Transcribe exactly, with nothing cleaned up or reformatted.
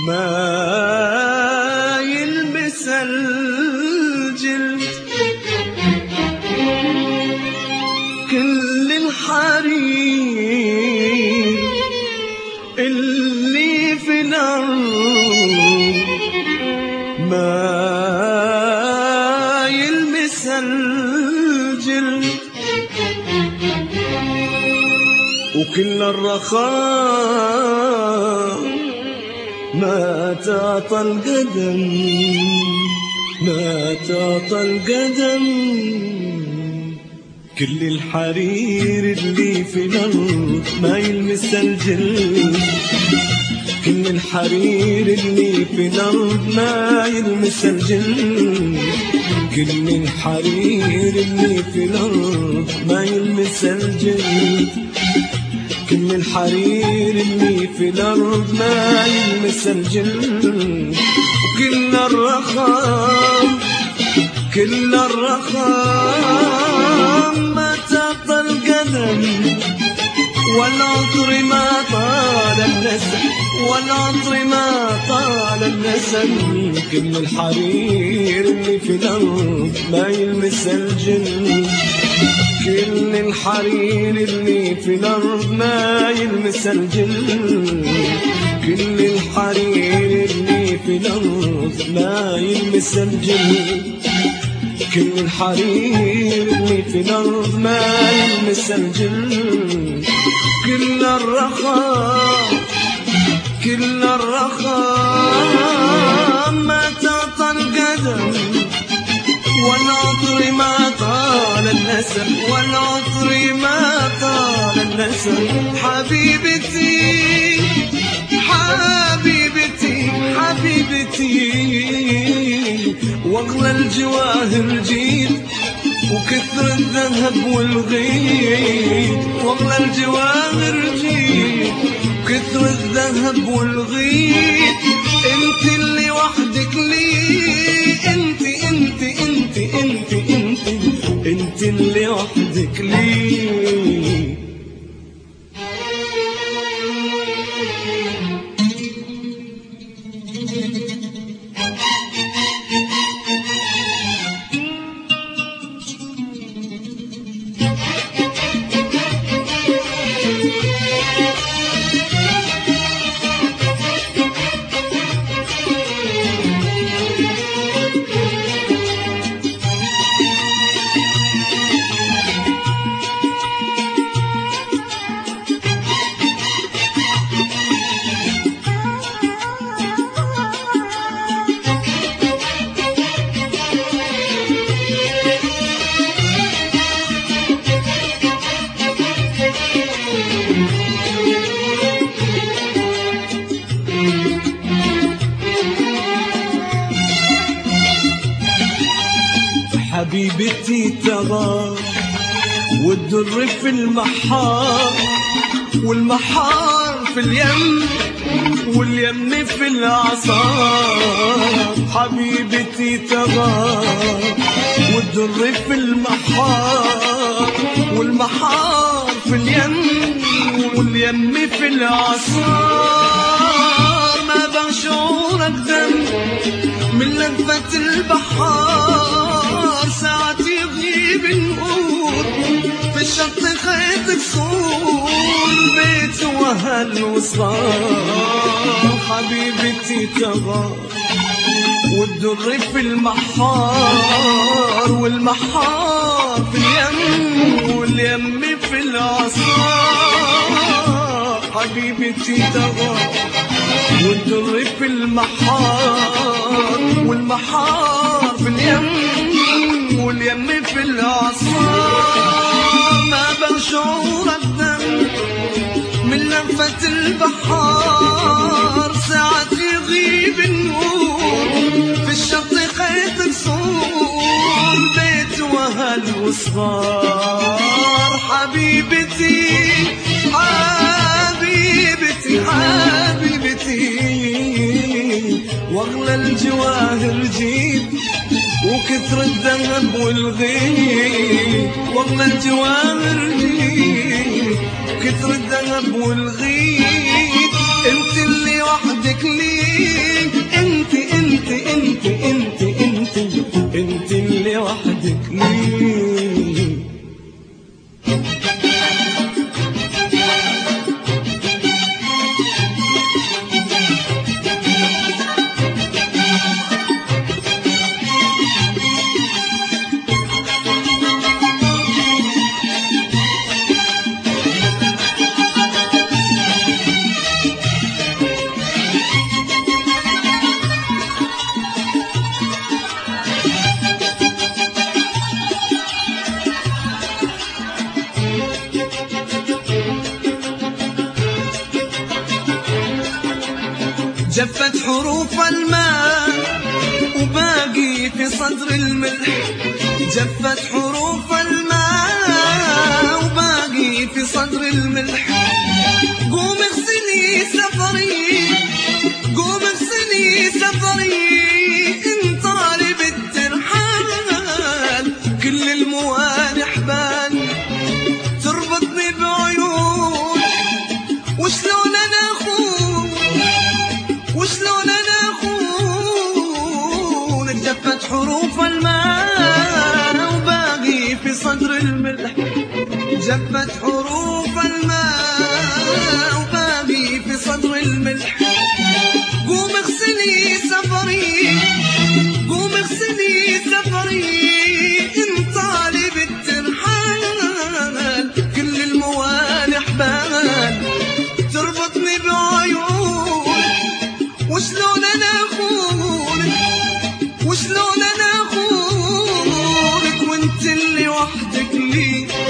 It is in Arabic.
ما يلمس الجلد كل الحرير اللي في الأرض ما يلمس الجلد وكل الرخاء ما تعطى القدم ما تعطى القدم كل الحرير اللي في الأرض ما يلمس الجلد كل الحرير اللي في الأرض ما يلمس الجلد كل الحرير اللي في الأرض ما يلمس الجلد كل الحرير اللي في الأرض ما يلمس الجلد وكل الرخاء كل الرخاء ما تعطى القدم والعطر ما طال النسم والعطر ما طال النسم كل الحرير اللي في الأرض ما يلمس الجلد كل الحرير اللي في الأرض ما يلمس الجلد كل الحرير اللي في الأرض ما يلمس الجلد كل الحرير اللي في الأرض ما يلمس الجلد كل الرخاء كل الرخاء ما تعطى القدم والعطر ما طال النسم والعطر ما طال النسم حبيبتي حبيبتي حبيبتي واغلى الجواهر جيد وكثر الذهب والغيد واغلى الجواهر جيد وكثر الذهب والغيد انت اللي وحدك لي انت انت انت انت انت انت اللي وحدك لي حبيبتي تغار والدر في المحار والمحار في اليم واليم في العصار حبيبتي تغار والدر في المحار والمحار في اليم واليم في العصار ما بشعورك دم من لذة البحار ساعة يغيب النور في الشط خيطك صور بيت وهل وصار حبيبتي تغار والدر في المحار والمحار في اليم واليم في العصار حبيبتي تغار والدر في المحار والمحار في اليم واليم في العصار ما بشعور الدم من لفة البحار ساعة يغيب النور في الشط خيط صور بيت وهل وصغار حبيبتي حبيبتي حبيبتي واغلى الجواهر جيد وكثر الذهب والغيد واغلى الجواهر جيد كثر الذهب والغيد انت اللي وحدك لي، انت انت انت انت انت انت اللي وحدك لي. جفت حروف الماء وباقي في صدر الملح، جفت حروف الماء وباقي في صدر الملح. قوم اغسلي سفري، قوم اغسلي سفري، ان طالب الترحال كل الموانح بان تربطني بعيون. وشلون انا اخون، وشلون انا اخونك؟ جفت حروف الماء وباقي في صدر الملح، جفت حروف الماء وباقي في صدر الملح. قوم اغسلي سفري، قوم اغسلي سفري، ان طالب الترحال كل الموانح بان تربطني بعيون. وشلون انا اخونك، وشلون انا اخونك وانت اللي وحدك لي.